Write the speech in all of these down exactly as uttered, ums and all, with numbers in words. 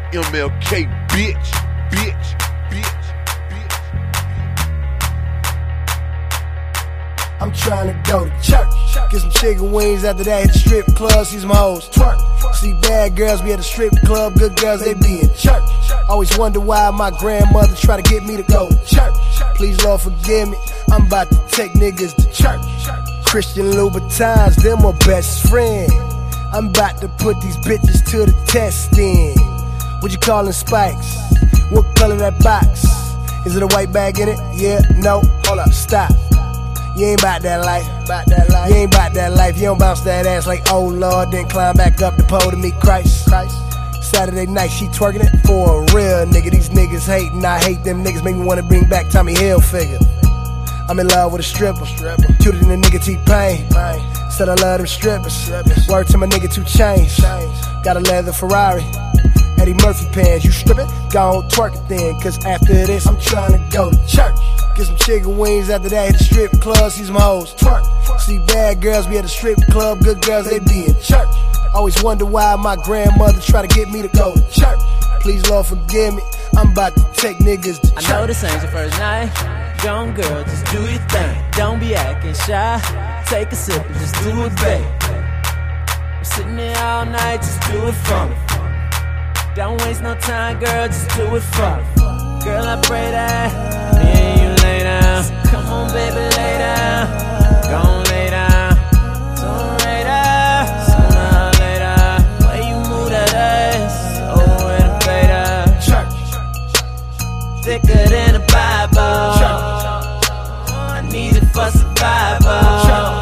M L K, bitch, bitch, bitch, bitch. I'm trying to go to church, get some chicken wings. After that, hit the strip club, see some hoes twerk. See bad girls be at the strip club, good girls they be in church. Always wonder why my grandmother try to get me to go to church. Please Lord forgive me, I'm about to take niggas to church. Christian Louboutins, them my best friend. I'm about to put these bitches to the test then. What you callin' spikes? What color that box? Is it a white bag in it? Yeah, no, hold up, stop. You ain't bout that life, bout that life. You ain't bout that life. You don't bounce that ass like oh Lord, then climb back up the pole to meet Christ. Christ. Saturday night, she twerking it for a real nigga. These niggas hatin', I hate them niggas. Make me wanna bring back Tommy Hilfiger. I'm in love with a stripper, stripper. Cuter than a nigga T-Pain. Said I love them strippers. strippers. Word to my nigga two Chainz. Got a leather Ferrari. Eddie Murphy pants. You strippin'? Go on twerk it then. Cause after this, I'm trying to go to church. Get some chicken wings. After that, hit the strip club. See some hoes twerk. See bad girls be at the strip club. Good girls, they be in church. Always wonder why my grandmother try to get me to go to church. Please Lord forgive me, I'm about to take niggas to church. I know this ain't your first night. Go on girl, just do your thing. Don't be acting shy. Take a sip and just do it, babe. I'm sitting there all night, just do it for me. Don't waste no time, girl, just do it for me. Girl, I pray that me and you lay down. Come on, baby, lay down. Go on, lay down. Don't lay down. Somehow lay down. Way you move that ass, oh, and fade out. Church, thicker than a Bible. I need it for survival.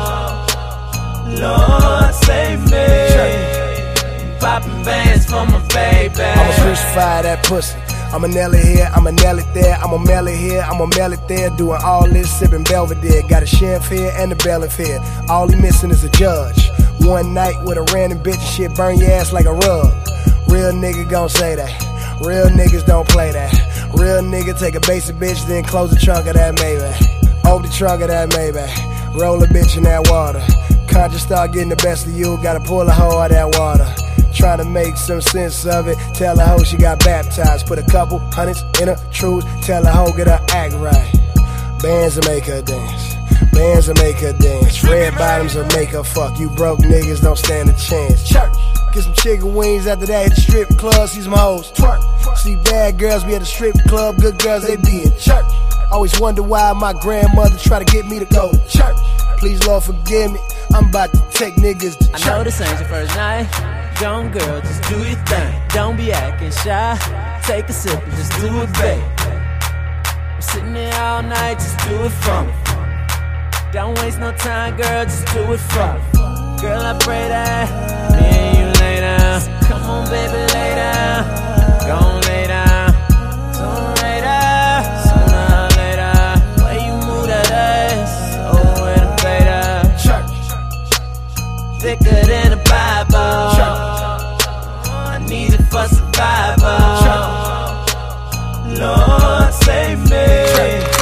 Lord, save me. Popping bands for my baby. I'ma crucify that pussy. I'ma nail it here, I'ma nail it there. I'ma mail it here, I'ma mail it there. Doing all this, sipping Belvedere. Got a chef here and a bailiff here. All he missing is a judge. One night with a random bitch and shit burn your ass like a rug. Real nigga gon' say that. Real niggas don't play that. Real nigga take a basic bitch, then close the trunk of that Maybach. Open the trunk of that Maybach. Roll a bitch in that water. Conscious start getting the best of you, gotta pull a hoe out of that water. Trying to make some sense of it. Tell a hoe she got baptized. Put a couple hundreds in her truth. Tell a hoe get her act right. Bands will make her dance. Bands will make her dance. Red bottoms will make her fuck. You broke niggas don't stand a chance. Church, get some chicken wings. After that, hit the strip club. See some hoes twerk. See bad girls be at the strip club. Good girls, they be in church. Always wonder why my grandmother try to get me to go to church. Please Lord forgive me, I'm about to take niggas to church. I know this ain't your first night. Go on girl, just do your thing. Don't be acting shy. Take a sip and just do it, babe. I'm sitting there all night, just do it for me. Don't waste no time, girl, just do it for me. Girl, I pray that me and you lay down. Come on, baby, lay down. Go on, lay down. Don't lay down. Somehow lay down. Way you move that ass, oh, and fade out. Church, thicker than a Bible. Church, I need it for survival. Church, Lord, save me. Church.